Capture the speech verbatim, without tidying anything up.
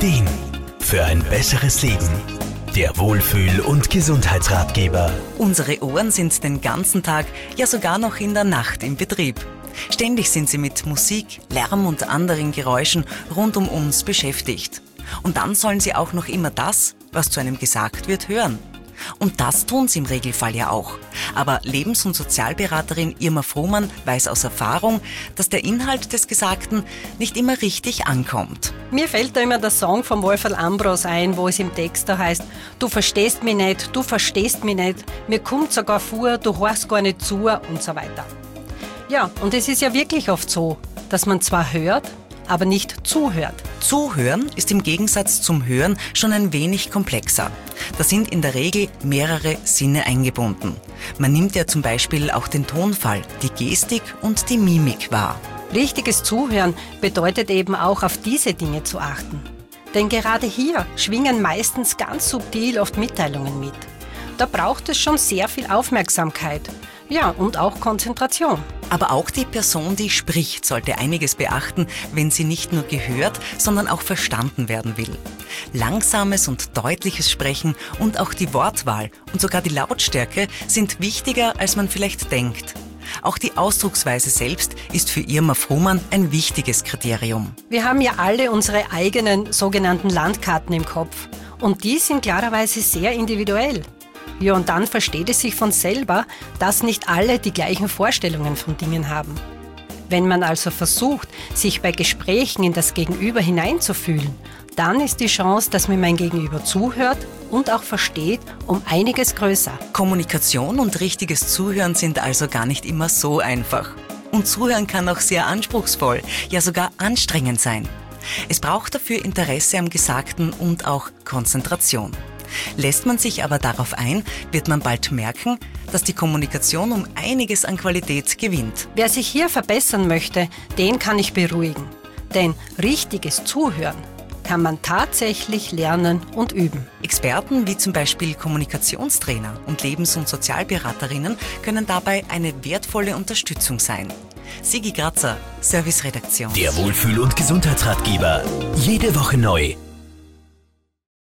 Ideen für ein besseres Leben. Der Wohlfühl- und Gesundheitsratgeber. Unsere Ohren sind den ganzen Tag, ja sogar noch in der Nacht im Betrieb. Ständig sind sie mit Musik, Lärm und anderen Geräuschen rund um uns beschäftigt. Und dann sollen sie auch noch immer das, was zu einem gesagt wird, hören. Und das tun sie im Regelfall ja auch. Aber Lebens- und Sozialberaterin Irma Frohmann weiß aus Erfahrung, dass der Inhalt des Gesagten nicht immer richtig ankommt. Mir fällt da immer der Song von Wolferl Ambros ein, wo es im Text da heißt: Du verstehst mich nicht, du verstehst mich nicht, mir kommt sogar vor, du hörst gar nicht zu und so weiter. Ja, und es ist ja wirklich oft so, dass man zwar hört, aber nicht zuhört. Zuhören ist im Gegensatz zum Hören schon ein wenig komplexer. Da sind in der Regel mehrere Sinne eingebunden. Man nimmt ja zum Beispiel auch den Tonfall, die Gestik und die Mimik wahr. Richtiges Zuhören bedeutet eben auch, auf diese Dinge zu achten. Denn gerade hier schwingen meistens ganz subtil oft Mitteilungen mit. Da braucht es schon sehr viel Aufmerksamkeit. Ja, und auch Konzentration. Aber auch die Person, die spricht, sollte einiges beachten, wenn sie nicht nur gehört, sondern auch verstanden werden will. Langsames und deutliches Sprechen und auch die Wortwahl und sogar die Lautstärke sind wichtiger, als man vielleicht denkt. Auch die Ausdrucksweise selbst ist für Irma Frohmann ein wichtiges Kriterium. Wir haben ja alle unsere eigenen sogenannten Landkarten im Kopf. Und die sind klarerweise sehr individuell. Ja, und dann versteht es sich von selber, dass nicht alle die gleichen Vorstellungen von Dingen haben. Wenn man also versucht, sich bei Gesprächen in das Gegenüber hineinzufühlen, dann ist die Chance, dass mir mein Gegenüber zuhört und auch versteht, um einiges größer. Kommunikation und richtiges Zuhören sind also gar nicht immer so einfach. Und Zuhören kann auch sehr anspruchsvoll, ja sogar anstrengend sein. Es braucht dafür Interesse am Gesagten und auch Konzentration. Lässt man sich aber darauf ein, wird man bald merken, dass die Kommunikation um einiges an Qualität gewinnt. Wer sich hier verbessern möchte, den kann ich beruhigen. Denn richtiges Zuhören kann man tatsächlich lernen und üben. Experten wie zum Beispiel Kommunikationstrainer und Lebens- und Sozialberaterinnen können dabei eine wertvolle Unterstützung sein. Sigi Grazer, Serviceredaktion. Der Wohlfühl- und Gesundheitsratgeber. Jede Woche neu.